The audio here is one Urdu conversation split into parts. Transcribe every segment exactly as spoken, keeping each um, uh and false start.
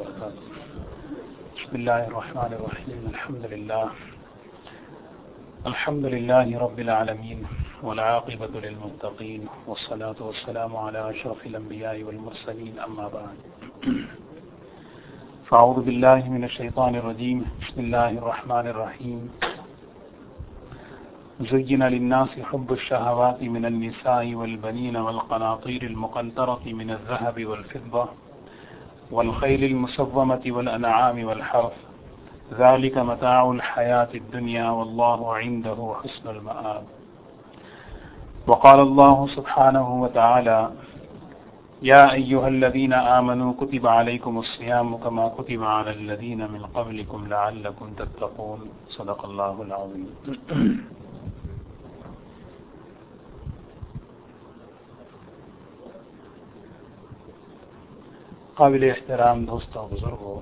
وبركاته. بسم الله الرحمن الرحيم. الحمد لله الحمد لله رب العالمين والعاقبة للمتقين والصلاة والسلام على أشرف الأنبياء والمرسلين. أما بعد، فأعوذ بالله من الشيطان الرجيم. بسم الله الرحمن الرحيم. زين للناس حب الشهوات من النساء والبنين والقناطير المقنطرة من الذهب والفضة والخيل المسومة والأنعام والحرث، ذلك متاع الحياة الدنيا والله عنده حسن المآب. وقال الله سبحانه وتعالى: يا أيها الذين آمنوا كتب عليكم الصيام كما كتب على الذين من قبلكم لعلكم تتقون. صدق الله العظيم. قابل احترام دوستوں بزرگوں،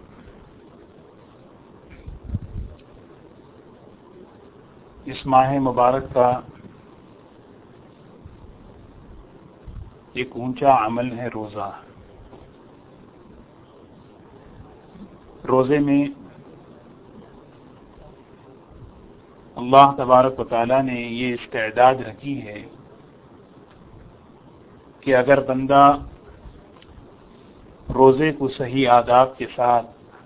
اس ماہ مبارک کا ایک اونچا عمل ہے روزہ. روزے میں اللہ تبارک و تعالیٰ نے یہ استعداد رکھی ہے کہ اگر بندہ روزے کو صحیح آداب کے ساتھ،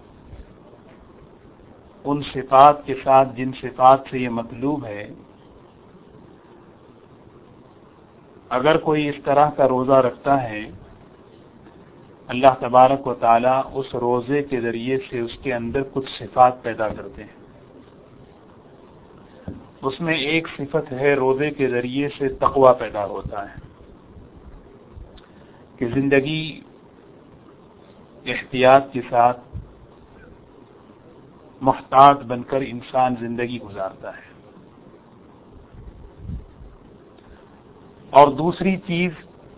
ان صفات کے ساتھ جن صفات سے یہ مطلوب ہے، اگر کوئی اس طرح کا روزہ رکھتا ہے، اللہ تبارک و تعالیٰ اس روزے کے ذریعے سے اس کے اندر کچھ صفات پیدا کرتے ہیں. اس میں ایک صفت ہے، روزے کے ذریعے سے تقوی پیدا ہوتا ہے کہ زندگی احتیاط کے ساتھ محتاط بن کر انسان زندگی گزارتا ہے. اور دوسری چیز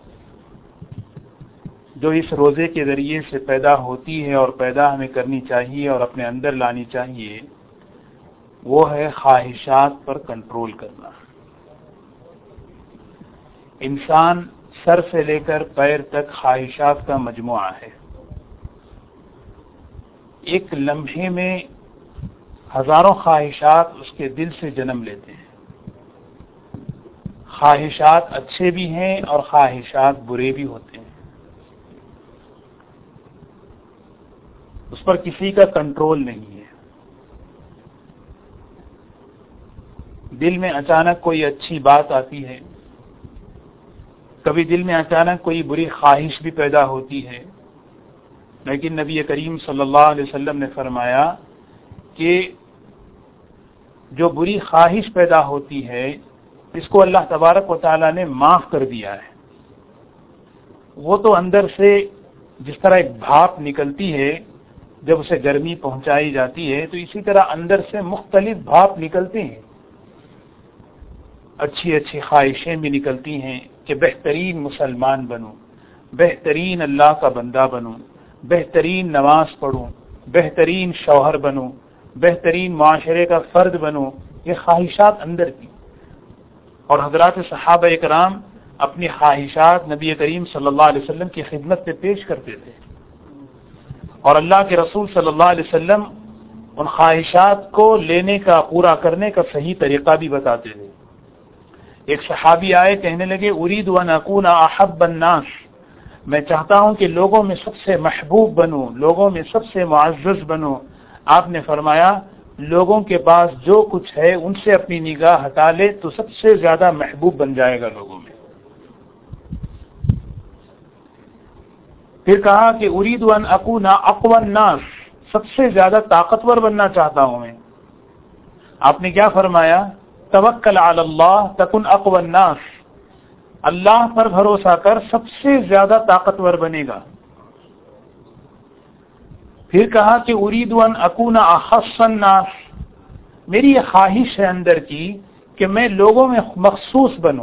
جو اس روزے کے ذریعے سے پیدا ہوتی ہے اور پیدا ہمیں کرنی چاہیے اور اپنے اندر لانی چاہیے، وہ ہے خواہشات پر کنٹرول کرنا. انسان سر سے لے کر پیر تک خواہشات کا مجموعہ ہے. ایک لمحے میں ہزاروں خواہشات اس کے دل سے جنم لیتے ہیں. خواہشات اچھے بھی ہیں اور خواہشات برے بھی ہوتے ہیں. اس پر کسی کا کنٹرول نہیں ہے. دل میں اچانک کوئی اچھی بات آتی ہے، کبھی دل میں اچانک کوئی بری خواہش بھی پیدا ہوتی ہے، لیکن نبی کریم صلی اللہ علیہ وسلم نے فرمایا کہ جو بری خواہش پیدا ہوتی ہے اس کو اللہ تبارک و تعالیٰ نے معاف کر دیا ہے. وہ تو اندر سے جس طرح ایک بھاپ نکلتی ہے جب اسے گرمی پہنچائی جاتی ہے، تو اسی طرح اندر سے مختلف بھاپ نکلتے ہیں. اچھی اچھی خواہشیں بھی نکلتی ہیں کہ بہترین مسلمان بنوں، بہترین اللہ کا بندہ بنوں، بہترین نماز پڑھوں، بہترین شوہر بنوں، بہترین معاشرے کا فرد بنوں. یہ خواہشات اندر کی. اور حضرات صحابہ اکرام اپنی خواہشات نبی کریم صلی اللہ علیہ وسلم کی خدمت میں پیش کرتے تھے، اور اللہ کے رسول صلی اللہ علیہ وسلم ان خواہشات کو لینے کا، پورا کرنے کا صحیح طریقہ بھی بتاتے تھے. ایک صحابی آئے، کہنے لگے: اريد ان اكون احب الناس، میں چاہتا ہوں کہ لوگوں میں سب سے محبوب بنوں، لوگوں میں سب سے معزز بنوں. آپ نے فرمایا لوگوں کے پاس جو کچھ ہے ان سے اپنی نگاہ ہٹا لے تو سب سے زیادہ محبوب بن جائے گا لوگوں میں. پھر کہا کہ اريد ان اكون اقوى الناس، سب سے زیادہ طاقتور بننا چاہتا ہوں میں. آپ نے کیا فرمایا؟ توکل علی اللہ تکن اقوى الناس، اللہ پر بھروسہ کر، سب سے زیادہ طاقتور بنے گا. پھر کہا کہ اريد ان اكون اخص الناس، میری یہ خواہش ہے اندر کی کہ میں لوگوں میں مخصوص بنوں.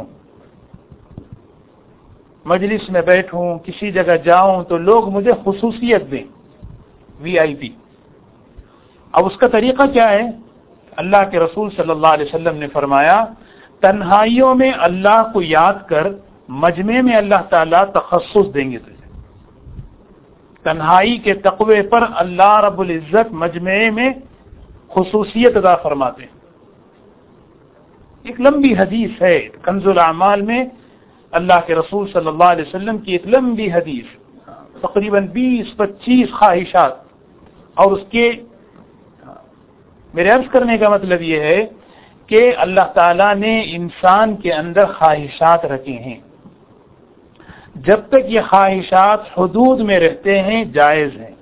مجلس میں بیٹھوں، کسی جگہ جاؤں تو لوگ مجھے خصوصیت دیں، وی آئی پی. اب اس کا طریقہ کیا ہے؟ اللہ کے رسول صلی اللہ علیہ وسلم نے فرمایا تنہائیوں میں اللہ کو یاد کر، مجمع میں اللہ تعالیٰ تخصص دیں گے تجھے. تنہائی کے تقوی پر اللہ رب العزت مجمع میں خصوصیت عطا فرماتے ہیں. ایک لمبی حدیث ہے کنز الاعمال میں، اللہ کے رسول صلی اللہ علیہ وسلم کی ایک لمبی حدیث، تقریباً بیس پچیس خواہشات. اور اس کے میرے عرض کرنے کا مطلب یہ ہے کہ اللہ تعالیٰ نے انسان کے اندر خواہشات رکھے ہیں. جب تک یہ خواہشات حدود میں رہتے ہیں جائز ہیں،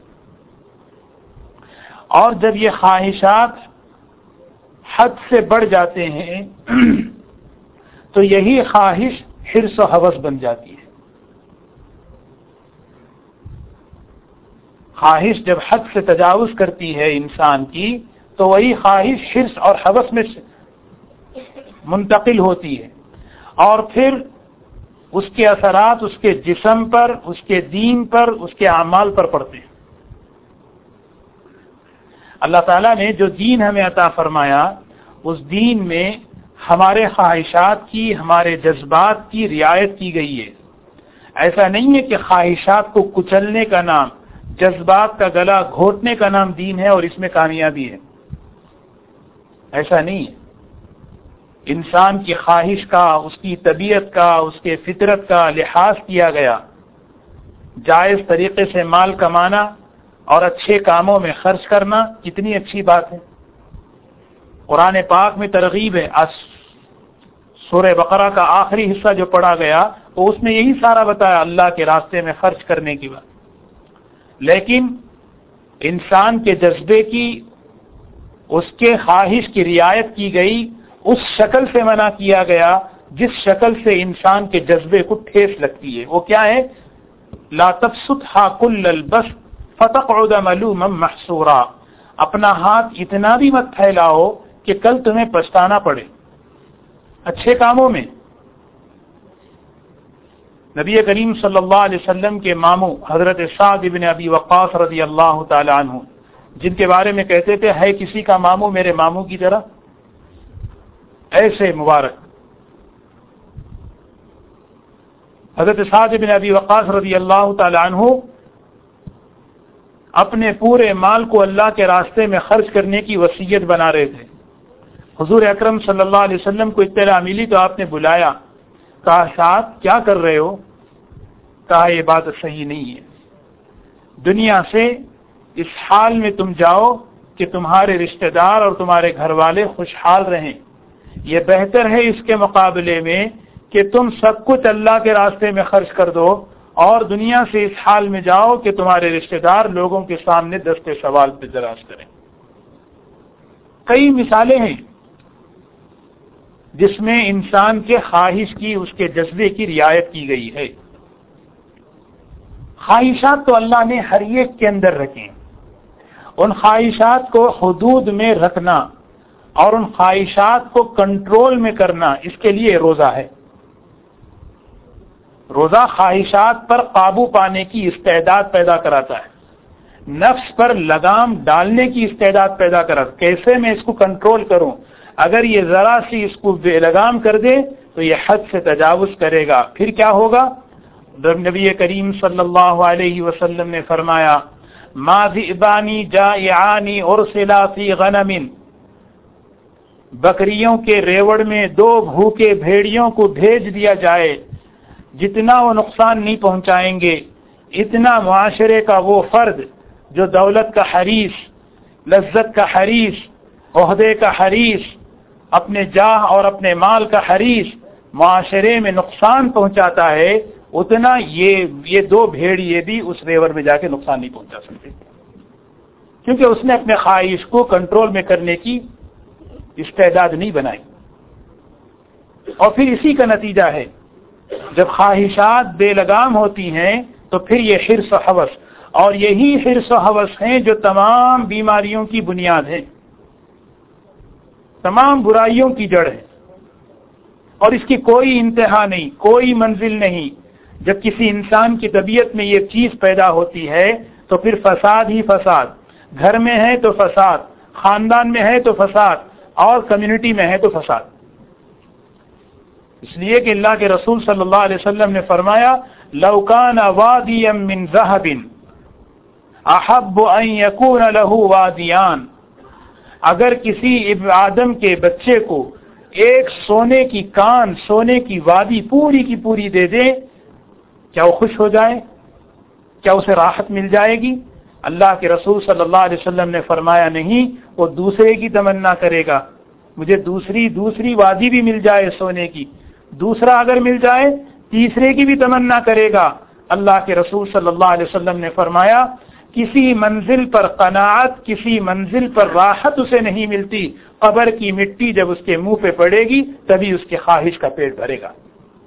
اور جب یہ خواہشات حد سے بڑھ جاتے ہیں تو یہی خواہش حرص و ہوس بن جاتی ہے. خواہش جب حد سے تجاوز کرتی ہے انسان کی تو وہی خواہش حرص اور ہوس میں منتقل ہوتی ہے، اور پھر اس کے اثرات اس کے جسم پر، اس کے دین پر، اس کے اعمال پر پڑتے ہیں. اللہ تعالیٰ نے جو دین ہمیں عطا فرمایا، اس دین میں ہمارے خواہشات کی، ہمارے جذبات کی رعایت کی گئی ہے. ایسا نہیں ہے کہ خواہشات کو کچلنے کا نام، جذبات کا گلا گھونٹنے کا نام دین ہے اور اس میں کامیابی ہے. ایسا نہیں ہے. انسان کی خواہش کا، اس کی طبیعت کا، اس کے فطرت کا لحاظ کیا گیا. جائز طریقے سے مال کمانا اور اچھے کاموں میں خرچ کرنا کتنی اچھی بات ہے. قرآن پاک میں ترغیب ہے. سورہ بقرہ کا آخری حصہ جو پڑھا گیا وہ اس میں یہی سارا بتایا اللہ کے راستے میں خرچ کرنے کی بات. لیکن انسان کے جذبے کی، اس کے خواہش کی رعایت کی گئی، اس شکل سے منع کیا گیا جس شکل سے انسان کے جذبے کو ٹھیس لگتی ہے. وہ کیا ہے؟ لا تبسطها كل البسط فتقعد ملوما محسورا. اپنا ہاتھ اتنا بھی مت پھیلاؤ کہ کل تمہیں پچھتانا پڑے. اچھے کاموں میں نبی کریم صلی اللہ علیہ وسلم کے ماموں حضرت سعد بن ابی وقاص رضی اللہ تعالی عنہ، جن کے بارے میں کہتے تھے ہے کسی کا ماموں میرے ماموں کی طرح، ایسے مبارک حضرت سعد بن ابی وقاص رضی اللہ تعالی عنہ اپنے پورے مال کو اللہ کے راستے میں خرچ کرنے کی وصیت بنا رہے تھے. حضور اکرم صلی اللہ علیہ وسلم کو اطلاع ملی تو آپ نے بلایا، کہا سعد کیا کر رہے ہو؟ کہا یہ بات صحیح نہیں ہے. دنیا سے اس حال میں تم جاؤ کہ تمہارے رشتہ دار اور تمہارے گھر والے خوشحال رہیں. یہ بہتر ہے اس کے مقابلے میں کہ تم سب کچھ اللہ کے راستے میں خرچ کر دو اور دنیا سے اس حال میں جاؤ کہ تمہارے رشتہ دار لوگوں کے سامنے دست سوال پہ دراز کریں. کئی مثالیں ہیں جس میں انسان کے خواہش کی، اس کے جذبے کی رعایت کی گئی ہے. خواہشات تو اللہ نے ہر ایک کے اندر رکھیں. ان خواہشات کو حدود میں رکھنا اور ان خواہشات کو کنٹرول میں کرنا، اس کے لیے روزہ ہے. روزہ خواہشات پر قابو پانے کی استعداد پیدا کراتا ہے، نفس پر لگام ڈالنے کی استعداد پیدا کراتا ہے. کیسے میں اس کو کنٹرول کروں؟ اگر یہ ذرا سی اس کو بے لگام کر دے تو یہ حد سے تجاوز کرے گا. پھر کیا ہوگا؟ نبی کریم صلی اللہ علیہ وسلم نے فرمایا ما ذئبانی جائعانی ارسلا فی غنم، بکریوں کے ریوڑ میں دو بھوکے بھیڑیوں کو بھیج دیا جائے، جتنا وہ نقصان نہیں پہنچائیں گے اتنا معاشرے کا وہ فرد جو دولت کا حریص، لذت کا حریص، عہدے کا حریص، اپنے جاہ اور اپنے مال کا حریص معاشرے میں نقصان پہنچاتا ہے، اتنا یہ یہ دو بھیڑیے بھی اس ریور میں جا کے نقصان نہیں پہنچا سکتے، کیونکہ اس نے اپنے خواہش کو کنٹرول میں کرنے کی استعداد نہیں بنائی. اور پھر اسی کا نتیجہ ہے جب خواہشات بے لگام ہوتی ہیں تو پھر یہ حرص و ہوس، اور یہی حرص و ہوس ہیں جو تمام بیماریوں کی بنیاد ہے، تمام برائیوں کی جڑ ہے، اور اس کی کوئی انتہا نہیں، کوئی منزل نہیں. جب کسی انسان کی طبیعت میں یہ چیز پیدا ہوتی ہے تو پھر فساد ہی فساد، گھر میں ہے تو فساد، خاندان میں ہے تو فساد، اور کمیونٹی میں ہے تو فساد. اس لیے کہ اللہ کے رسول صلی اللہ علیہ وسلم نے فرمایا لو کان وادیا من ذهب احب ان یکون له وادیان، اگر کسی ابن آدم کے بچے کو ایک سونے کی کان، سونے کی وادی پوری کی پوری دے دے، کیا وہ خوش ہو جائے؟ کیا اسے راحت مل جائے گی؟ اللہ کے رسول صلی اللہ علیہ وسلم نے فرمایا نہیں، وہ دوسرے کی تمنا کرے گا، مجھے دوسری دوسری وادی بھی مل جائے سونے کی، دوسرا اگر مل جائے تیسرے کی بھی تمنا کرے گا۔ اللہ کے رسول صلی اللہ علیہ وسلم نے فرمایا کسی منزل پر قناعت، کسی منزل پر راحت اسے نہیں ملتی، قبر کی مٹی جب اس کے منہ پہ پڑے گی تبھی اس کے خواہش کا پیٹ بھرے گا۔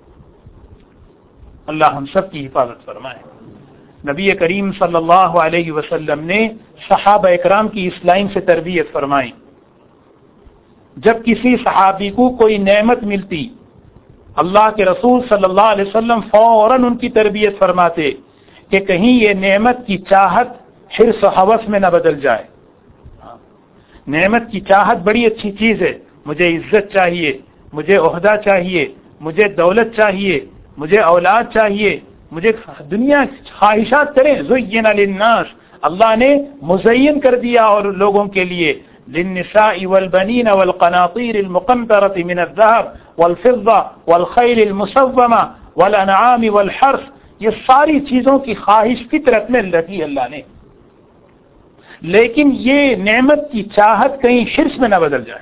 اللہ ہم سب کی حفاظت فرمائے۔ نبی کریم صلی اللہ علیہ وسلم نے صحابہ اکرام کی اس لائن سے تربیت فرمائی، جب کسی صحابی کو کوئی نعمت ملتی اللہ کے رسول صلی اللہ علیہ وسلم فوراً ان کی تربیت فرماتے کہ کہیں یہ نعمت کی چاہت حرص و ہوس میں نہ بدل جائے۔ نعمت کی چاہت بڑی اچھی چیز ہے، مجھے عزت چاہیے، مجھے عہدہ چاہیے، مجھے دولت چاہیے، مجھے اولاد چاہیے، مجھے دنیا خواہشات کریں۔ زین للناس، اللہ نے مزین کر دیا اور لوگوں کے لیے، للنساء والبنین والقناطیر المقنطرة من الذهب والفضة والخیل المسومة والانعام والحرث، یہ ساری چیزوں کی خواہش فطرت میں رکھی اللہ نے، لیکن یہ نعمت کی چاہت کہیں شرک میں نہ بدل جائے۔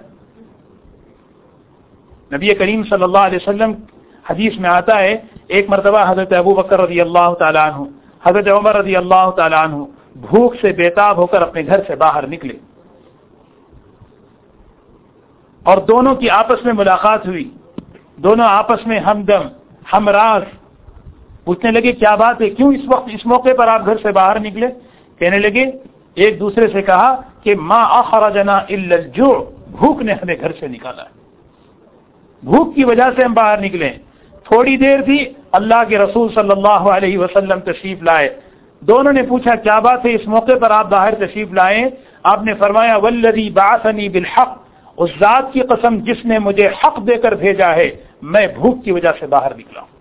نبی کریم صلی اللہ علیہ وسلم حدیث میں آتا ہے، ایک مرتبہ حضرت ابو بکر رضی اللہ تعالیٰ عنہ، حضرت عمر رضی اللہ تعالیٰ عنہ بھوک سے بےتاب ہو کر اپنے گھر سے باہر نکلے اور دونوں کی آپس میں ملاقات ہوئی، دونوں آپس میں ہمدم ہمراز، پوچھنے لگے کیا بات ہے، کیوں اس وقت اس موقع پر آپ گھر سے باہر نکلے؟ کہنے لگے ایک دوسرے سے کہا کہ ما اخرجنا الا الجوع، بھوک نے ہمیں گھر سے نکالا ہے، بھوک کی وجہ سے ہم باہر نکلے۔ تھوڑی دیر تھی اللہ کے رسول صلی اللہ علیہ وسلم تشریف لائے، دونوں نے پوچھا کیا بات ہے اس موقع پر آپ باہر تشریف لائے؟ آپ نے فرمایا والذی بعثنی بالحق، اس ذات کی قسم جس نے مجھے حق دے کر بھیجا ہے، میں بھوک کی وجہ سے باہر نکلا ہوں۔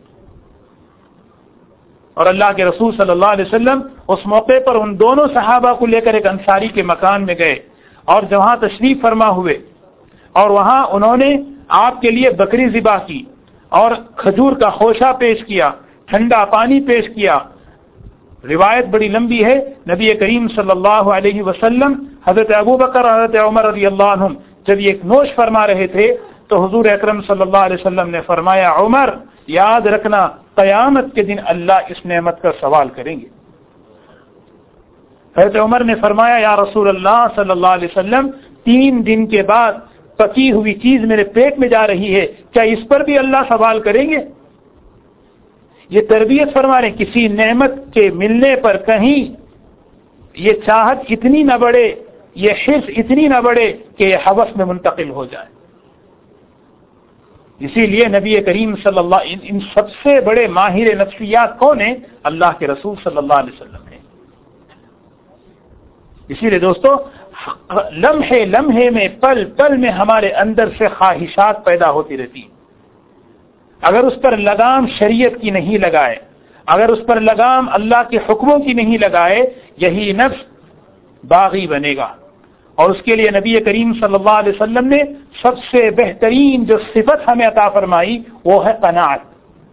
اور اللہ کے رسول صلی اللہ علیہ وسلم اس موقع پر ان دونوں صحابہ کو لے کر ایک انصاری کے مکان میں گئے اور جہاں تشریف فرما ہوئے، اور وہاں انہوں نے آپ کے لیے بکری ذبح کی اور کھجور کا خوشہ پیش کیا، ٹھنڈا پانی پیش کیا۔ روایت بڑی لمبی ہے، نبی کریم صلی اللہ علیہ وسلم حضرت ابو بکر اور حضرت عمر رضی اللہ عنہم جب یہ نوش فرما رہے تھے تو حضور اکرم صلی اللہ علیہ وسلم نے فرمایا عمر یاد رکھنا قیامت کے دن اللہ اس نعمت کا سوال کریں گے۔ حضرت عمر نے فرمایا یا رسول اللہ صلی اللہ علیہ وسلم، تین دن کے بعد پکی ہوئی چیز میرے پیٹ میں جا رہی ہے، کیا اس پر بھی اللہ سوال کریں گے؟ یہ تربیت فرما رہے ہیں کسی نعمت کے ملنے پر کہیں یہ چاہت اتنی نہ بڑھے، یہ حرص اتنی نہ بڑھے کہ یہ ہوس میں منتقل ہو جائے۔ اسی لیے نبی کریم صلی اللہ ان, ان سب سے بڑے ماہر نفسیات کون ہیں؟ اللہ کے رسول صلی اللہ علیہ وسلم ہیں۔ اسی لیے دوستو لمحے لمحے میں پل پل میں ہمارے اندر سے خواہشات پیدا ہوتی رہتی، اگر اس پر لگام شریعت کی نہیں لگائے، اگر اس پر لگام اللہ کے حکموں کی نہیں لگائے، یہی نفس باغی بنے گا۔ اور اس کے لیے نبی کریم صلی اللہ علیہ وسلم نے سب سے بہترین جو صفت ہمیں عطا فرمائی وہ ہے قناعت۔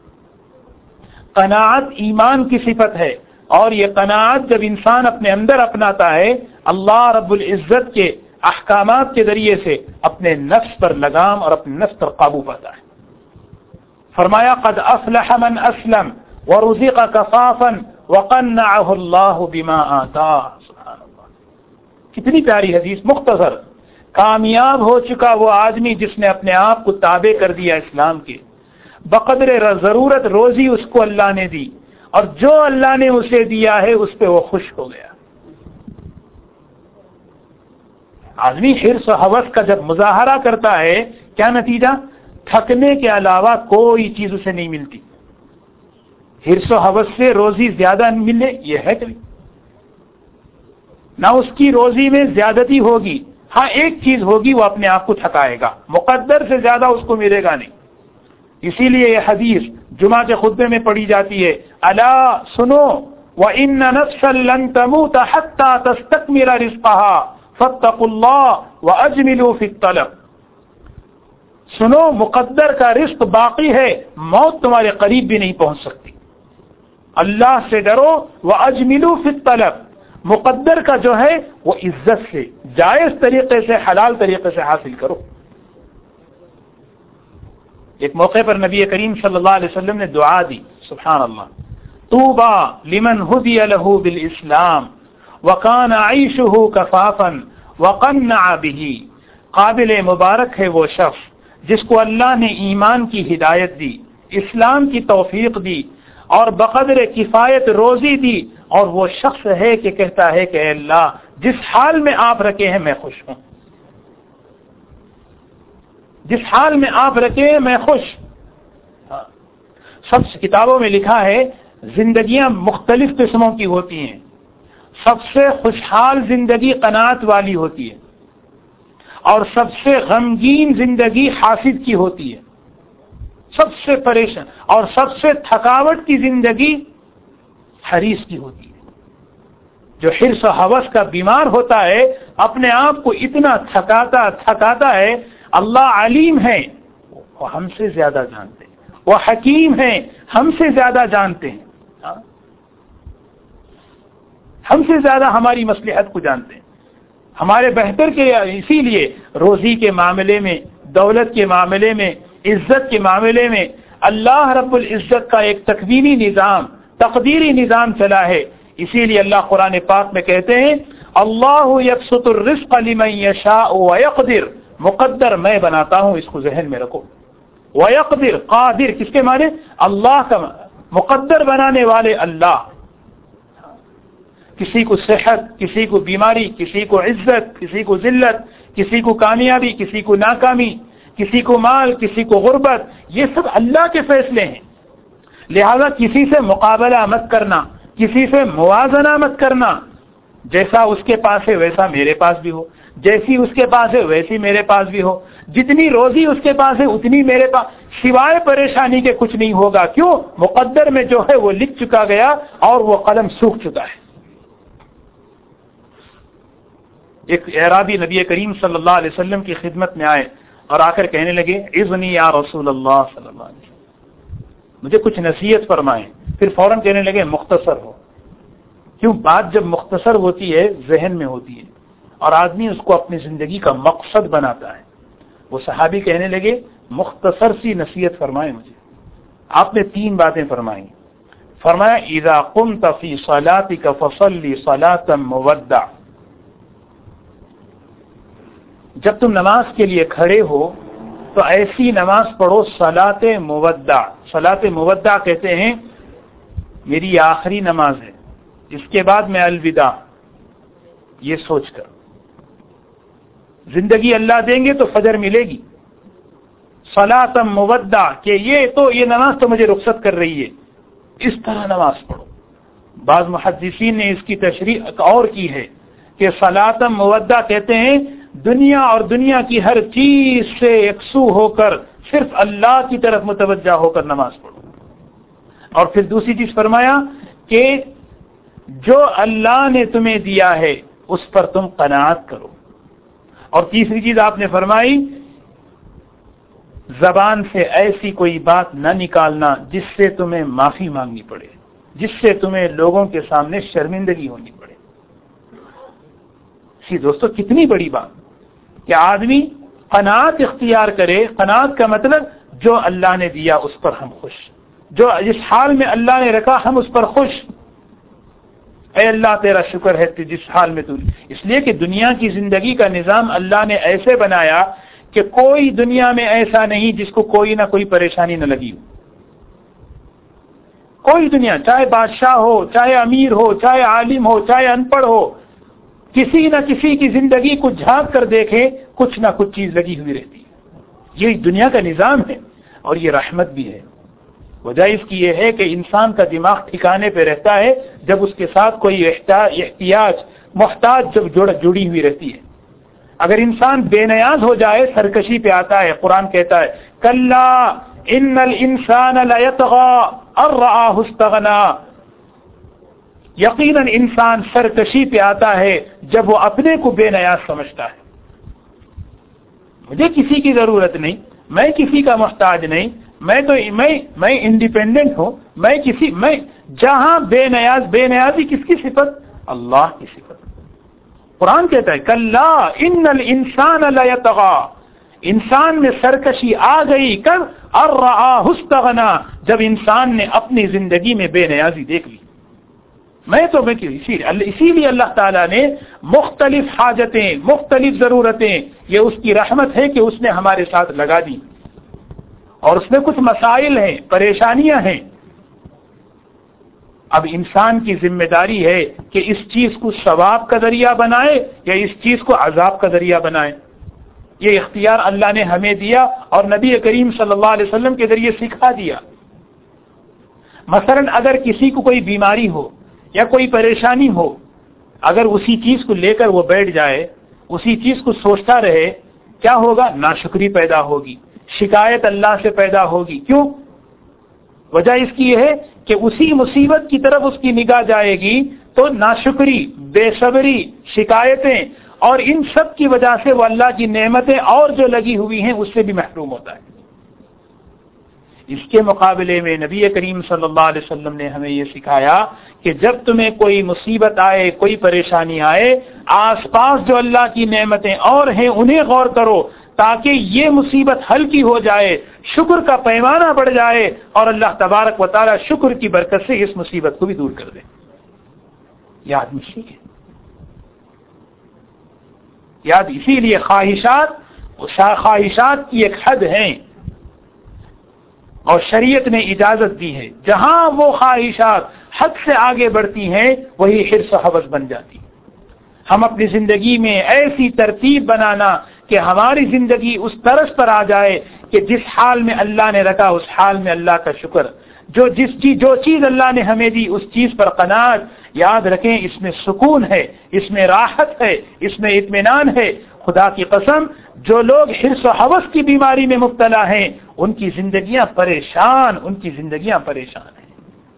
قناعت ایمان کی صفت ہے، اور یہ قناعت جب انسان اپنے اندر اپناتا ہے، اللہ رب العزت کے احکامات کے ذریعے سے اپنے نفس پر لگام اور اپنے نفس پر قابو پاتا ہے۔ فرمایا قد افلح من اسلم ورزق کفافا وقنعه اللہ بما آتاہ۔ سبحان اللہ، کتنی پیاری حدیث، مختصر۔ کامیاب ہو چکا وہ آدمی جس نے اپنے آپ کو تابع کر دیا اسلام کے، بقدر ضرورت روزی اس کو اللہ نے دی، اور جو اللہ نے اسے دیا ہے اس پہ وہ خوش ہو گیا۔ آدمی حرص و ہوس کا جب مظاہرہ کرتا ہے، کیا نتیجہ؟ تھکنے کے علاوہ کوئی چیز اسے نہیں ملتی۔ حرص و ہوس سے روزی زیادہ ملے یہ ہے کبھی؟ نہ اس کی روزی میں زیادتی ہوگی، ہاں ایک چیز ہوگی، وہ اپنے آپ کو تھکائے گا، مقدر سے زیادہ اس کو ملے گا نہیں۔ اسی لیے یہ حدیث جمعہ کے خطبے میں پڑھی جاتی ہے، الا سنو وَإِنَّ نَفْسًا لَن تَمُوتَ حَتَّى تَسْتَكْمِلَ رِزْقَهَا فَاتَّقُوا اللَّهَ وَأَجْمِلُوا فِي الطَّلَبِ. سنو مقدر کا رزق باقی ہے، موت تمہارے قریب بھی نہیں پہنچ سکتی. اللہ سے ڈرو، وَأَجْمِلُوا فِي الطَّلَبِ. مقدر کا جو ہے وہ عزت سے، جائز طریقے سے، حلال طریقے سے حاصل کرو. ایک موقع پر نبی کریم صلی اللہ علیہ وسلم نے دعا دی، سبحان اللہ، طوبى لمن هدي له بالاسلام وكان عيشه كفافا وقنع به. قابل مبارک ہے وہ شخص جس کو اللہ نے ایمان کی ہدایت دی، اسلام کی توفیق دی اور بقدر کفایت روزی دی، اور وہ شخص ہے کہ کہتا ہے کہ اے اللہ جس حال میں آپ رکھے ہیں میں خوش ہوں، جس حال میں آپ رکھے ہیں میں خوش. سب کتابوں میں لکھا ہے زندگیاں مختلف قسموں کی ہوتی ہیں. سب سے خوشحال زندگی قناعت والی ہوتی ہے، اور سب سے غمگین زندگی حاسد کی ہوتی ہے. سب سے پریشان اور سب سے تھکاوٹ کی زندگی حریص کی ہوتی ہے. جو حرص و ہوس کا بیمار ہوتا ہے اپنے آپ کو اتنا تھکاتا تھکاتا ہے. اللہ علیم ہے، وہ ہم سے زیادہ جانتے ہیں، وہ حکیم ہیں، ہم سے زیادہ جانتے ہیں، ہم سے زیادہ ہماری مصلحت کو جانتے ہیں، ہمارے بہتر کے. اسی لیے روزی کے معاملے میں، دولت کے معاملے میں، عزت کے معاملے میں اللہ رب العزت کا ایک تکوینی نظام، تقدیری نظام چلا ہے. اسی لیے اللہ قرآن پاک میں کہتے ہیں اللہ یبسط الرزق لمن یشاء ویقدر. مقدر میں بناتا ہوں، اس کو ذہن میں رکھو. ویقدر، قادر کس کے معنی؟ اللہ کا. مقدر بنانے والے اللہ. کسی کو صحت، کسی کو بیماری، کسی کو عزت، کسی کو ذلت، کسی کو کامیابی، کسی کو ناکامی، کسی کو مال، کسی کو غربت، یہ سب اللہ کے فیصلے ہیں. لہذا کسی سے مقابلہ مت کرنا، کسی سے موازنہ مت کرنا. جیسا اس کے پاس ہے ویسا میرے پاس بھی ہو، جیسی اس کے پاس ہے ویسی میرے پاس بھی ہو، جتنی روزی اس کے پاس ہے اتنی میرے پاس. سوائے پریشانی کے کچھ نہیں ہوگا. کیوں؟ مقدر میں جو ہے وہ لکھ چکا گیا اور وہ قلم سوکھ چکا ہے. ایک اعرابی نبی کریم صلی اللہ علیہ وسلم کی خدمت میں آئے اور آ کر کہنے لگے اذنی یا رسول اللہ صلی اللہ علیہ وسلم، مجھے کچھ نصیحت فرمائیں. پھر فوراً کہنے لگے مختصر ہو. کیوں؟ بات جب مختصر ہوتی ہے ذہن میں ہوتی ہے اور آدمی اس کو اپنی زندگی کا مقصد بناتا ہے. وہ صحابی کہنے لگے مختصر سی نصیحت فرمائیں مجھے. آپ نے تین باتیں فرمائیں. فرمایا اذا قمت فی صلاتک فصلی صلاة مودع. جب تم نماز کے لیے کھڑے ہو تو ایسی نماز پڑھو صلاۃ مودع. صلاۃ مودع کہتے ہیں میری آخری نماز ہے، اس کے بعد میں الوداع. یہ سوچ کر زندگی اللہ دیں گے تو فجر ملے گی. صلاۃ مودع کہ یہ تو یہ نماز تو مجھے رخصت کر رہی ہے، اس طرح نماز پڑھو. بعض محدثین نے اس کی تشریح اور کی ہے کہ صلاۃ مودع کہتے ہیں دنیا اور دنیا کی ہر چیز سے یکسو ہو کر صرف اللہ کی طرف متوجہ ہو کر نماز پڑھو. اور پھر دوسری چیز فرمایا کہ جو اللہ نے تمہیں دیا ہے اس پر تم قناعت کرو. اور تیسری چیز آپ نے فرمائی زبان سے ایسی کوئی بات نہ نکالنا جس سے تمہیں معافی مانگنی پڑے، جس سے تمہیں لوگوں کے سامنے شرمندگی ہونی پڑے. سی دوستو کتنی بڑی بات کہ آدمی قناعت اختیار کرے. قناعت کا مطلب جو اللہ نے دیا اس پر ہم خوش، جو جس حال میں اللہ نے رکھا ہم اس پر خوش. اے اللہ تیرا شکر ہے جس حال میں تو. اس لیے کہ دنیا کی زندگی کا نظام اللہ نے ایسے بنایا کہ کوئی دنیا میں ایسا نہیں جس کو کوئی نہ کوئی پریشانی نہ لگی ہو. کوئی دنیا، چاہے بادشاہ ہو، چاہے امیر ہو، چاہے عالم ہو، چاہے ان پڑھ ہو، کسی نہ کسی کی زندگی کو جھانک کر دیکھیں کچھ نہ کچھ چیز لگی ہوئی رہتی ہے. یہ دنیا کا نظام ہے اور یہ رحمت بھی ہے. وجہ اس کی یہ ہے کہ انسان کا دماغ ٹھکانے پہ رہتا ہے جب اس کے ساتھ کوئی احتیاج محتاج جب جڑی ہوئی رہتی ہے. اگر انسان بے نیاز ہو جائے سرکشی پہ آتا ہے. قرآن کہتا ہے کلا ان الانسان لیطغی ان رآہ استغنی. یقیناً انسان سرکشی پہ آتا ہے جب وہ اپنے کو بے نیاز سمجھتا ہے. مجھے کسی کی ضرورت نہیں, میں کسی کا محتاج نہیں, میں تو میں میں انڈیپینڈنٹ ہوں, میں کسی میں جہاں بے نیاز, بے نیازی کس کی صفت؟ اللہ کی صفت. قرآن کہتا ہے کلا ان الانسان لیطغی, انسان میں سرکشی آ گئی کب؟ ان رآہ استغنی, جب انسان نے اپنی زندگی میں بے نیازی دیکھ لی. میں تو میں اسی اسی لیے اللہ تعالیٰ نے مختلف حاجتیں, مختلف ضرورتیں, یہ اس کی رحمت ہے کہ اس نے ہمارے ساتھ لگا دی, اور اس میں کچھ مسائل ہیں, پریشانیاں ہیں. اب انسان کی ذمہ داری ہے کہ اس چیز کو ثواب کا ذریعہ بنائے یا اس چیز کو عذاب کا ذریعہ بنائے. یہ اختیار اللہ نے ہمیں دیا اور نبی کریم صلی اللہ علیہ وسلم کے ذریعے سکھا دیا. مثلا اگر کسی کو کوئی بیماری ہو یا کوئی پریشانی ہو, اگر اسی چیز کو لے کر وہ بیٹھ جائے, اسی چیز کو سوچتا رہے, کیا ہوگا؟ ناشکری پیدا ہوگی, شکایت اللہ سے پیدا ہوگی. کیوں؟ وجہ اس کی یہ ہے کہ اسی مصیبت کی طرف اس کی نگاہ جائے گی تو ناشکری, بے صبری, شکایتیں, اور ان سب کی وجہ سے وہ اللہ کی نعمتیں اور جو لگی ہوئی ہیں اس سے بھی محروم ہوتا ہے. اس کے مقابلے میں نبی کریم صلی اللہ علیہ وسلم نے ہمیں یہ سکھایا کہ جب تمہیں کوئی مصیبت آئے, کوئی پریشانی آئے, آس پاس جو اللہ کی نعمتیں اور ہیں انہیں غور کرو تاکہ یہ مصیبت حل کی ہو جائے, شکر کا پیمانہ بڑھ جائے اور اللہ تبارک و تعالی شکر کی برکت سے اس مصیبت کو بھی دور کر دے. یاد نہیں ہے, یاد اسی لیے خواہشات خواہشات کی ایک حد ہے اور شریعت نے اجازت دی ہے. جہاں وہ خواہشات حد سے آگے بڑھتی ہیں وہی حرص و حوث بن جاتی. ہم اپنی زندگی میں ایسی ترتیب بنانا کہ ہماری زندگی اس طرز پر آ جائے کہ جس حال میں اللہ نے رکھا اس حال میں اللہ کا شکر, جو جس چیز جو چیز اللہ نے ہمیں دی اس چیز پر قناعت. یاد رکھیں اس میں سکون ہے, اس میں راحت ہے, اس میں اطمینان ہے. خدا کی قسم جو لوگ حرص و حوث کی بیماری میں مبتلا ہیں ان کی زندگیاں پریشان, ان کی زندگیاں پریشان ہیں.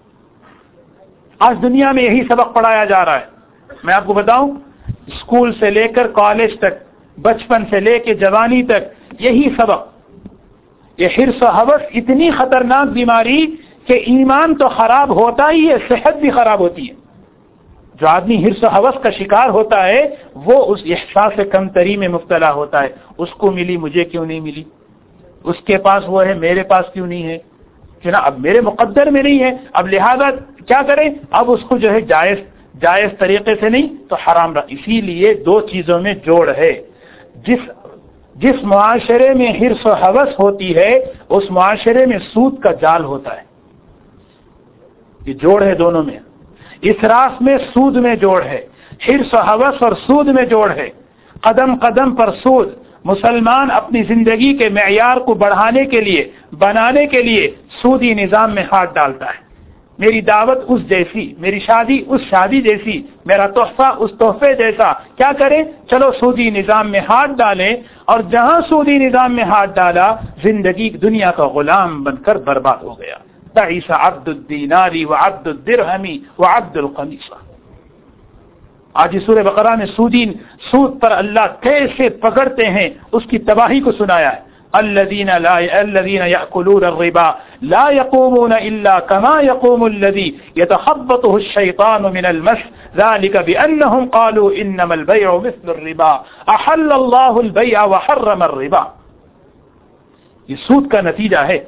آج دنیا میں یہی سبق پڑھایا جا رہا ہے. میں آپ کو بتاؤں, اسکول سے لے کر کالج تک, بچپن سے لے کے جوانی تک یہی سبق. یہ حرص و حوث اتنی خطرناک بیماری کہ ایمان تو خراب ہوتا ہی ہے, صحت بھی خراب ہوتی ہے. جو آدمی حرص و حوث کا شکار ہوتا ہے وہ اس احساس کمتری میں مبتلا ہوتا ہے. اس کو ملی مجھے کیوں نہیں ملی, اس کے پاس وہ ہے میرے پاس کیوں نہیں ہے, کہ نا اب میرے مقدر میں نہیں ہے, اب لہذا کیا کریں, اب اس کو جو ہے جائز جائز طریقے سے نہیں تو حرام رہا. اسی لیے دو چیزوں میں جوڑ ہے. جس جس معاشرے میں حرص و حوث ہوتی ہے اس معاشرے میں سود کا جال ہوتا ہے. یہ جوڑ ہے دونوں میں. اسراف میں سود میں جوڑ ہے, حرص و حوث اور سود میں جوڑ ہے. قدم قدم پر سود. مسلمان اپنی زندگی کے معیار کو بڑھانے کے لیے, بنانے کے لیے سودی نظام میں ہاتھ ڈالتا ہے. میری دعوت اس جیسی, میری شادی اس شادی جیسی, میرا تحفہ اس تحفے جیسا. کیا کریں, چلو سودی نظام میں ہاتھ ڈالیں, اور جہاں سودی نظام میں ہاتھ ڈالا زندگی دنیا کا غلام بن کر برباد ہو گیا. تعیس عبد الدینار وعبد الدرہم وعبد القمیصہ. آج سورہ بقرہ میں سودین سود پر اللہ کیسے پکڑتے ہیں اس کی تباہی کو سنایا ہے. الذين لا الذين يأكلون الربا لا يقومون إلا كما يقوم الذي يتخبطه الشيطان من المس ذلك بأنهم قالوا إنما البيع مثل الربا أحل الله البيع وحرم الربا. یہ سود کا نتیجہ ہے.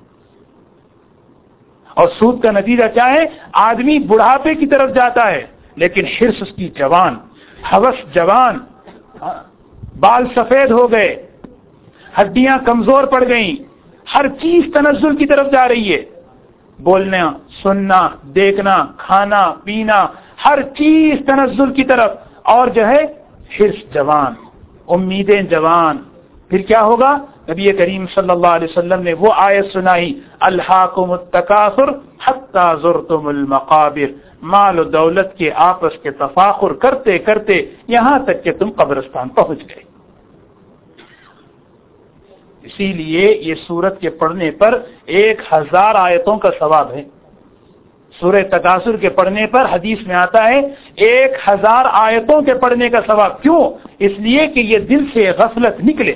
اور سود کا نتیجہ کیا ہے؟ آدمی بڑھاپے کی طرف جاتا ہے لیکن حرص اس کی جوان, ہوس جوان, بال سفید ہو گئے, ہڈیاں کمزور پڑ گئیں, ہر چیز تنزل کی طرف جا رہی ہے. بولنا, سننا, دیکھنا, کھانا, پینا, ہر چیز تنزل کی طرف. اور جو ہے حرص جوان, امیدیں جوان. پھر کیا ہوگا؟ نبی کریم صلی اللہ علیہ وسلم نے وہ آیت سنائی, الہاکم التکاثر حتی زرتم المقابر. مال و دولت کے آپس کے تفاخر کرتے کرتے یہاں تک کہ تم قبرستان پہنچ گئے. اسی لیے یہ سورت کے پڑھنے پر ایک ہزار آیتوں کا ثواب ہے. سورہ تکاثر کے پڑھنے پر حدیث میں آتا ہے ایک ہزار آیتوں کے پڑھنے کا ثواب. کیوں؟ اس لیے کہ یہ دل سے غفلت نکلے.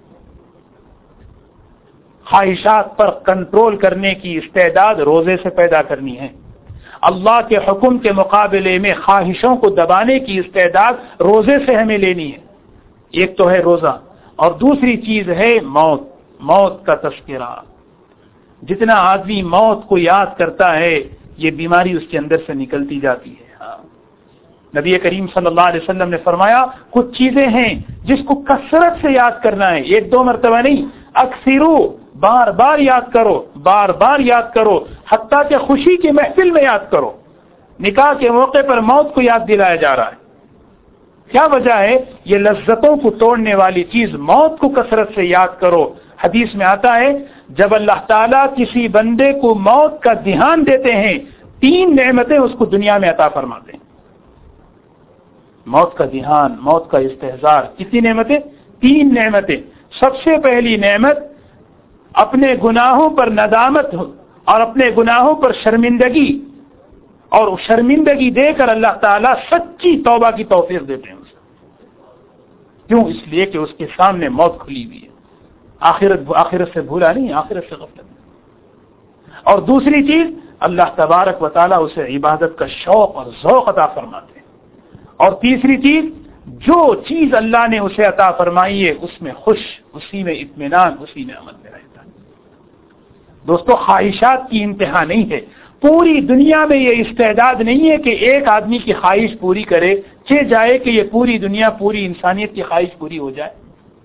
خواہشات پر کنٹرول کرنے کی استعداد روزے سے پیدا کرنی ہے. اللہ کے حکم کے مقابلے میں خواہشوں کو دبانے کی استعداد روزے سے ہمیں لینی ہے. ایک تو ہے روزہ، اور دوسری چیز ہے موت. موت کا تذکرہ. جتنا آدمی موت کو یاد کرتا ہے یہ بیماری اس کے اندر سے نکلتی جاتی ہے. نبی کریم صلی اللہ علیہ وسلم نے فرمایا کچھ چیزیں ہیں جس کو کثرت سے یاد کرنا ہے، ایک دو مرتبہ نہیں، اکثرو، بار بار یاد کرو، بار بار یاد کرو، حتیٰ کہ خوشی کی محفل میں یاد کرو. نکاح کے موقع پر موت کو یاد دلایا جا رہا ہے. کیا وجہ ہے؟ یہ لذتوں کو توڑنے والی چیز موت کو کثرت سے یاد کرو. حدیث میں آتا ہے جب اللہ تعالیٰ کسی بندے کو موت کا دھیان دیتے ہیں تین نعمتیں اس کو دنیا میں عطا فرماتے ہیں. موت کا دھیان، موت کا استحضار. کتنی نعمتیں؟ تین نعمتیں. سب سے پہلی نعمت اپنے گناہوں پر ندامت اور اپنے گناہوں پر شرمندگی، اور شرمندگی دے کر اللہ تعالیٰ سچی توبہ کی توفیق دیتے ہیں اسے. کیوں؟ اس لیے کہ اس کے سامنے موت کھلی ہوئی ہے. آخرت آخرت سے بھولا نہیں، آخرت سے غفلت نہیں. اور دوسری چیز اللہ تبارک و تعالیٰ اسے عبادت کا شوق اور ذوق عطا فرماتے ہیں. اور تیسری چیز جو چیز اللہ نے اسے عطا فرمائی ہے اس میں خوش، اسی میں اطمینان، اسی میں عمل میں رہتا ہے. دوستو خواہشات کی انتہا نہیں ہے. پوری دنیا میں یہ استعداد نہیں ہے کہ ایک آدمی کی خواہش پوری کرے چہ جائے کہ یہ پوری دنیا، پوری انسانیت کی خواہش پوری ہو جائے.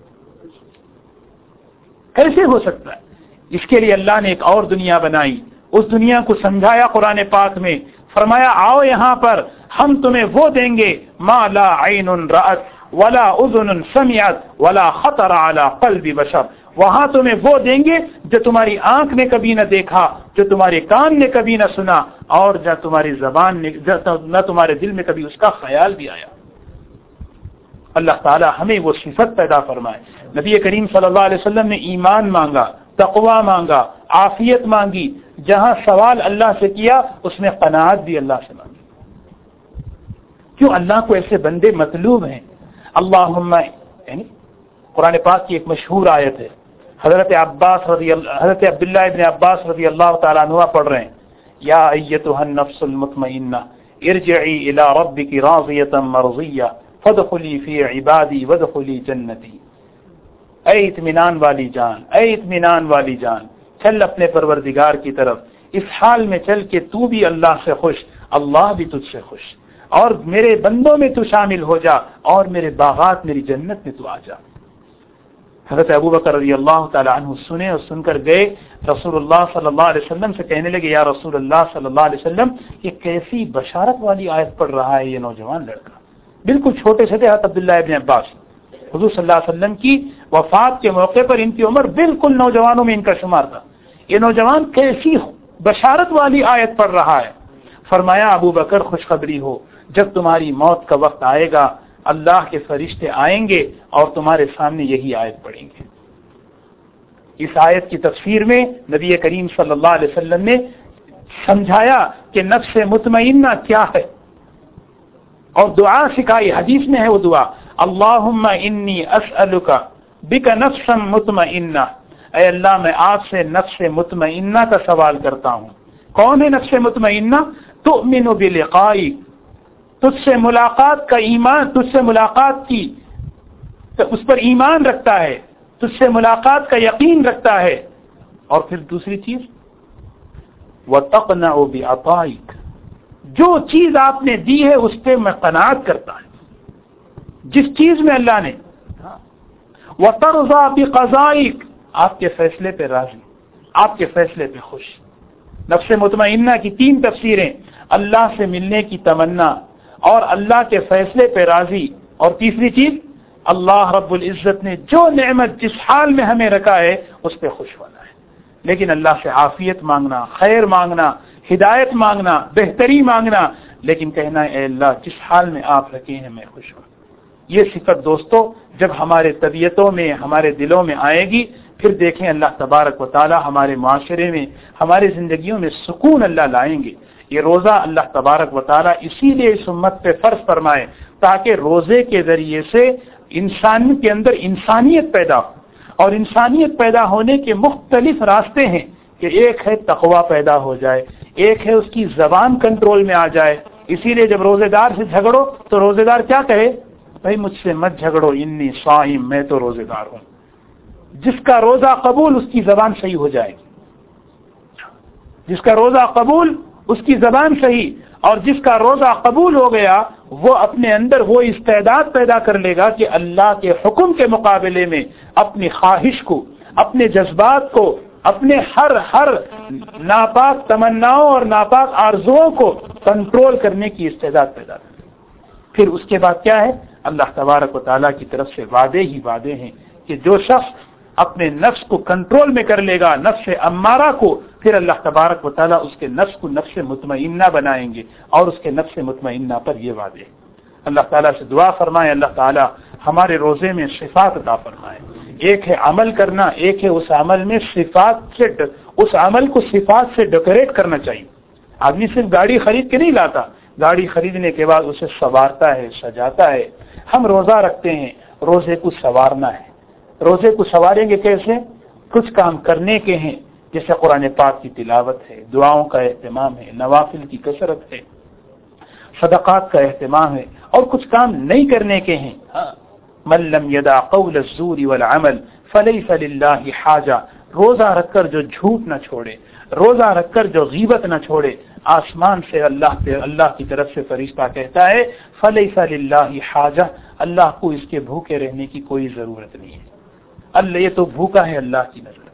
کیسے ہو سکتا ہے؟ اس کے لیے اللہ نے ایک اور دنیا بنائی. اس دنیا کو سمجھایا قرآن پاک میں. فرمایا آؤ یہاں پر ہم تمہیں وہ دیں گے ما لا عین رأت ولا اذن سمعت ولا خطر علی قلب بشر. وہاں تمہیں وہ دیں گے جو تمہاری آنکھ نے کبھی نہ دیکھا، جو تمہارے کان نے کبھی نہ سنا، اور جو تمہاری زبان نے نہ تمہارے دل میں کبھی اس کا خیال بھی آیا. اللہ تعالی ہمیں وہ صفت پیدا فرمائے. نبی کریم صلی اللہ علیہ وسلم نے ایمان مانگا، تقوی مانگا، عافیت مانگی. جہاں سوال اللہ سے کیا اس میں قناعت بھی اللہ سے مانگی. کیوں؟ اللہ کو ایسے بندے مطلوب ہیں. اللہم، یعنی قرآن پاک کی ایک مشہور آیت ہے، حضرت عباس رضی اللہ حضرت عبداللہ ابن عباس رضی اللہ تعالیٰ عنہ پڑھ رہے ہیں یا ایتها النفس المطمئنہ ارجعی الی ربک راضیۃ مرضیہ فادخلی فی عبادی وادخلی جنتی. اے اطمینان والی جان، اے اطمینان والی جان، چل اپنے پروردگار کی طرف، اس حال میں چل کہ تو بھی اللہ سے خوش، اللہ بھی تجھ سے خوش، اور میرے بندوں میں تو شامل ہو جا، اور میرے باغات، میری جنت میں تو آ جا. حضرت ابو بکر رضی اللہ تعالی عنہ سنے اور سن کر گئے رسول اللہ صلی اللہ علیہ وسلم سے، کہنے لگے یا رسول اللہ صلی اللہ علیہ وسلم یہ کیسی بشارت والی آیت پڑھ رہا ہے یہ نوجوان لڑکا. بالکل چھوٹے سے تھے حضرت عبداللہ ابن عباس. حضور صلی اللہ علیہ وسلم کی وفات کے موقع پر ان کی عمر بالکل نوجوانوں میں ان کا شمار تھا. یہ نوجوان کیسی بشارت والی آیت پڑھ رہا ہے. فرمایا ابو بکر خوشخبری ہو، جب تمہاری موت کا وقت آئے گا اللہ کے فرشتے آئیں گے اور تمہارے سامنے یہی آیت پڑھیں گے. اس آیت کی تفسیر میں نبی کریم صلی اللہ علیہ وسلم نے سمجھایا کہ نفس مطمئنہ کیا ہے اور دعا سکھائی. حدیث میں ہے وہ دعا، اللہم انی اسألک بک نفسا مطمئنہ. اے اللہ میں آپ سے نفس مطمئنہ کا سوال کرتا ہوں. کون ہے نفس مطمئنہ؟ تؤمن بلقائی، تجھ سے ملاقات کا ایمان، تجھ سے ملاقات کی اس پر ایمان رکھتا ہے، تجھ سے ملاقات کا یقین رکھتا ہے. اور پھر دوسری چیز وَتَقْنَعُ بِعَطَائِكَ، جو چیز آپ نے دی ہے اس پہ میں قناعت کرتا ہوں، جس چیز میں اللہ نے. وَتَرْضَى بِقَضَائِكَ، آپ کے فیصلے پہ راضی، آپ کے فیصلے پہ خوش. نفس مطمئنہ کی تین تفسیریں، اللہ سے ملنے کی تمنا، اور اللہ کے فیصلے پہ راضی، اور تیسری چیز اللہ رب العزت نے جو نعمت جس حال میں ہمیں رکھا ہے اس پہ خوش ہونا ہے. لیکن اللہ سے عافیت مانگنا، خیر مانگنا، ہدایت مانگنا، بہتری مانگنا، لیکن کہنا ہے اے اللہ جس حال میں آپ رکھے ہیں میں خوش ہوں. یہ صفت دوستو جب ہمارے طبیعتوں میں، ہمارے دلوں میں آئے گی پھر دیکھیں اللہ تبارک و تعالی ہمارے معاشرے میں، ہماری زندگیوں میں سکون اللہ لائیں گے۔ یہ روزہ اللہ تبارک و تعالی اسی لیے اس امت پہ فرض فرمائے تاکہ روزے کے ذریعے سے انسان کے اندر انسانیت پیدا ہو، اور انسانیت پیدا ہونے کے مختلف راستے ہیں کہ ایک ہے تقوی پیدا ہو جائے، ایک ہے اس کی زبان کنٹرول میں آ جائے۔ اسی لیے جب روزے دار سے جھگڑو تو روزے دار کیا کہے؟ بھائی مجھ سے مت جھگڑو، انی صائم، میں تو روزے دار ہوں۔ جس کا روزہ قبول اس کی زبان صحیح ہو جائے گی، جس کا روزہ قبول اس کی زبان صحیح، اور جس کا روزہ قبول ہو گیا وہ اپنے اندر وہ استعداد پیدا کر لے گا کہ اللہ کے حکم کے مقابلے میں اپنی خواہش کو، اپنے جذبات کو، اپنے ہر ہر ناپاک تمناؤں اور ناپاک آرزوؤں کو کنٹرول کرنے کی استعداد پیدا کر۔ پھر اس کے بعد کیا ہے؟ اللہ تبارک و تعالیٰ کی طرف سے وعدے ہی وعدے ہیں کہ جو شخص اپنے نفس کو کنٹرول میں کر لے گا، نفس امارہ کو، پھر اللہ تبارک و تعالیٰ اس کے نفس کو نفس مطمئنہ بنائیں گے، اور اس کے نفس مطمئنہ پر یہ وعدے۔ اللہ تعالیٰ سے دعا فرمائے اللہ تعالیٰ ہمارے روزے میں صفات عطا فرمائے۔ ایک ہے عمل کرنا، ایک ہے اس عمل میں صفات سے، اس عمل کو صفات سے ڈیکوریٹ کرنا چاہیے۔ آدمی صرف گاڑی خرید کے نہیں لاتا، گاڑی خریدنے کے بعد اسے سنوارتا ہے، سجاتا ہے۔ ہم روزہ رکھتے ہیں، روزے کو سنوارنا ہے۔ روزے کو سنواریں گے کیسے؟ کچھ کام کرنے کے ہیں، جیسے قرآن پاک کی تلاوت ہے، دعاؤں کا اہتمام ہے، نوافل کی کثرت ہے، صدقات کا اہتمام ہے، اور کچھ کام نہیں کرنے کے ہیں۔ من لم يدع قول الزور والعمل فليس لله حاجہ، روزہ رکھ کر جو جھوٹ نہ چھوڑے، روزہ رکھ کر جو غیبت نہ چھوڑے، آسمان سے اللہ پہ اللہ کی طرف سے فرشتہ کہتا ہے فليس لله حاجہ، اللہ کو اس کے بھوکے رہنے کی کوئی ضرورت نہیں ہے، اللہ یہ تو بھوکا ہے اللہ کی نظر۔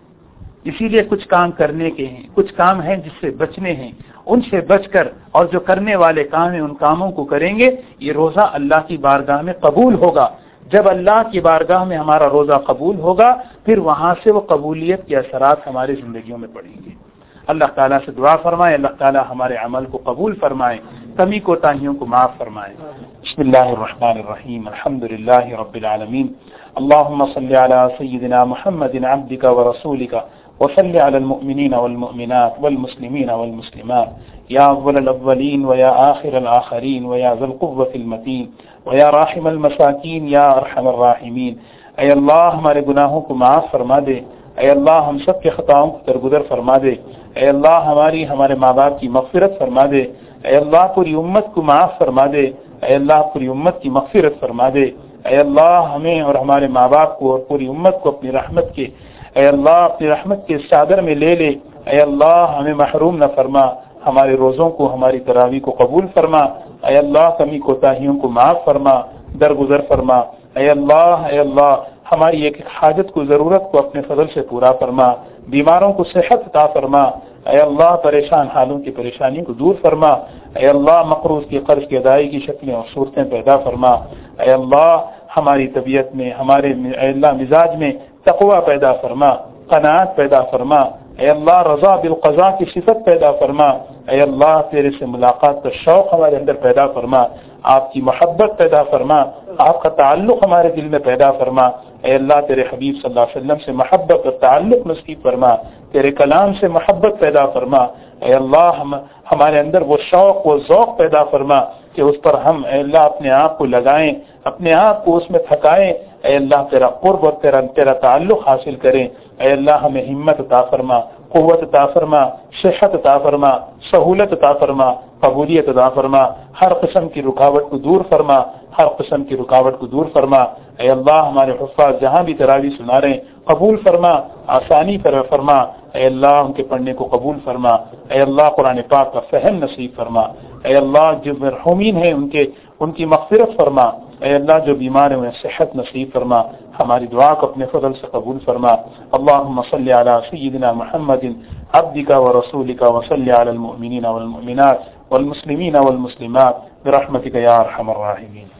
اسی لیے کچھ کام کرنے کے ہیں، کچھ کام ہیں جس سے بچنے ہیں، ان سے بچ کر اور جو کرنے والے کام ہیں ان کاموں کو کریں گے، یہ روزہ اللہ کی بارگاہ میں قبول ہوگا۔ جب اللہ کی بارگاہ میں ہمارا روزہ قبول ہوگا پھر وہاں سے وہ قبولیت کے اثرات ہماری زندگیوں میں پڑیں گے۔ اللہ تعالیٰ سے دعا فرمائے اللہ تعالیٰ ہمارے عمل کو قبول فرمائے، کمی کوتاہیوں کو معاف فرمائے۔ بسم اللہ الرحمن الرحیم، الحمد للہ رب العالمین، اللہم صلی علی سیدنا محمد عبدک ورسولک وصل علی المؤمنین والمؤمنات والمسلمین والمسلمات یا اول الاولین ویا آخر الآخرین ویا ذی القوة المتین ویا راحم المساکین یا ارحم الراحمین۔ اے اللہ ہمارے گناہوں کو معاف فرما دے، اے اللہ ہم سب کے خطاؤں کو درگزر فرما دے، اے اللہ ہماری ہمارے ماں باپ کی مغفرت فرما دے، اے اللہ پوری امت کو معاف فرما دے، اے اللہ پوری امت کی مغفرت فرما دے، اے اللہ ہمیں اور ہمارے ماں باپ کو اور پوری امت کو اپنی رحمت کے، اے اللہ اپنی رحمت کے چادر میں لے لے، اے اللہ ہمیں محروم نہ فرما، ہمارے روزوں کو ہماری تراویح کو قبول فرما، اے اللہ کمی کوتاہیوں کو معاف فرما، درگزر فرما، اے اللہ اے اللہ ہماری ایک ایک حاجت کو ضرورت کو اپنے فضل سے پورا فرما، بیماروں کو صحت عطا فرما، اے اللہ پریشان حالوں کی پریشانی کو دور فرما، اے اللہ مقروض کی قرض کی ادائیگی کی شکلیں اور صورتیں پیدا فرما، اے اللہ ہماری طبیعت میں ہمارے اے اللہ مزاج میں تقوی پیدا فرما، قناعت پیدا فرما، اے اللہ رضا بالقضاء کی صفت پیدا فرما، اے اللہ تیرے سے ملاقات کا شوق ہمارے اندر پیدا فرما، آپ کی محبت پیدا فرما، آپ کا تعلق ہمارے دل میں پیدا فرما، اے اللہ تیرے حبیب صلی اللہ علیہ وسلم سے محبت اور تعلق نصیب فرما، تیرے کلام سے محبت پیدا فرما، اے اللہ ہم ہمارے اندر وہ شوق وہ ذوق پیدا فرما کہ اس پر ہم اے اللہ اپنے آپ کو لگائیں، اپنے آپ کو اس میں تھکائیں، اے اللہ تیرا قرب اور تیرا تیرا تعلق حاصل کریں، اے اللہ ہمیں ہمت عطا فرما، قوت عطا فرما، صحت عطا فرما، سہولت عطا فرما، قبولیت عطا فرما، ہر قسم کی رکاوٹ کو دور فرما، ہر قسم کی رکاوٹ کو دور فرما، اے اللہ ہمارے حفاظ جہاں بھی تراویح سنا رہے ہیں قبول فرما، آسانی فرما، اے اللہ ان کے پڑھنے کو قبول فرما، اے اللہ قرآن پاک کا فہم نصیب فرما، اے اللہ جو مرحومین ہیں ان کے ان کی مغفرت فرما، اے اللہ جو بیمار ہیں انہیں صحت نصیب فرما، ہماری دعا کو اپنے فضل سے قبول فرما۔ اللہم صلی علی سیدنا محمد عبدک ورسولک وصلی علی المؤمنین والمؤمنات والمسلمین والمسلمات برحمتک یا ارحم الراحمین۔